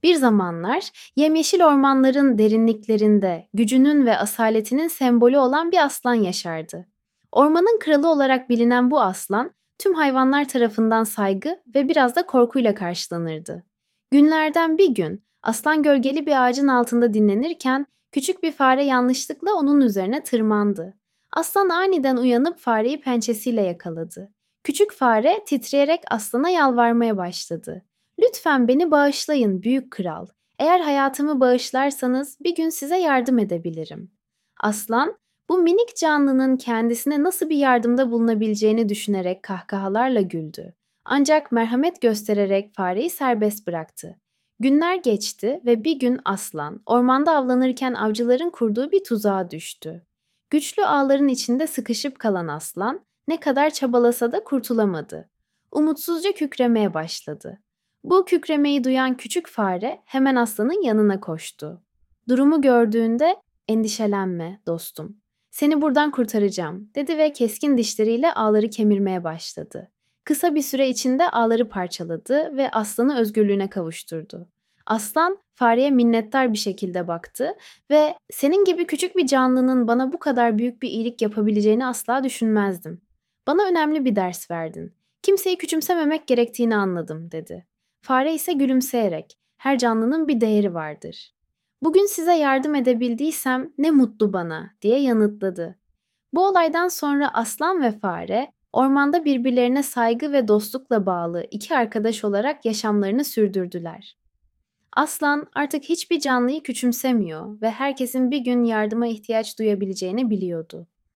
Bir zamanlar yemyeşil ormanların derinliklerinde gücünün ve asaletinin sembolü olan bir aslan yaşardı. Ormanın kralı olarak bilinen bu aslan tüm hayvanlar tarafından saygı ve biraz da korkuyla karşılanırdı. Günlerden bir gün aslan gölgeli bir ağacın altında dinlenirken küçük bir fare yanlışlıkla onun üzerine tırmandı. Aslan aniden uyanıp fareyi pençesiyle yakaladı. Küçük fare titreyerek aslana yalvarmaya başladı. Lütfen beni bağışlayın büyük kral. Eğer hayatımı bağışlarsanız bir gün size yardım edebilirim. Aslan, bu minik canlının kendisine nasıl bir yardımda bulunabileceğini düşünerek kahkahalarla güldü. Ancak merhamet göstererek fareyi serbest bıraktı. Günler geçti ve bir gün aslan ormanda avlanırken avcıların kurduğu bir tuzağa düştü. Güçlü ağların içinde sıkışıp kalan aslan ne kadar çabalasa da kurtulamadı. Umutsuzca kükremeye başladı. Bu kükremeyi duyan küçük fare hemen aslanın yanına koştu. Durumu gördüğünde endişelenme dostum. Seni buradan kurtaracağım dedi ve keskin dişleriyle ağları kemirmeye başladı. Kısa bir süre içinde ağları parçaladı ve aslanı özgürlüğüne kavuşturdu. Aslan fareye minnettar bir şekilde baktı ve senin gibi küçük bir canlının bana bu kadar büyük bir iyilik yapabileceğini asla düşünmezdim. Bana önemli bir ders verdin. Kimseyi küçümsememek gerektiğini anladım dedi. Fare ise gülümseyerek, her canlının bir değeri vardır. Bugün size yardım edebildiysem ne mutlu bana diye yanıtladı. Bu olaydan sonra aslan ve fare ormanda birbirlerine saygı ve dostlukla bağlı iki arkadaş olarak yaşamlarını sürdürdüler. Aslan artık hiçbir canlıyı küçümsemiyor ve herkesin bir gün yardıma ihtiyaç duyabileceğini biliyordu.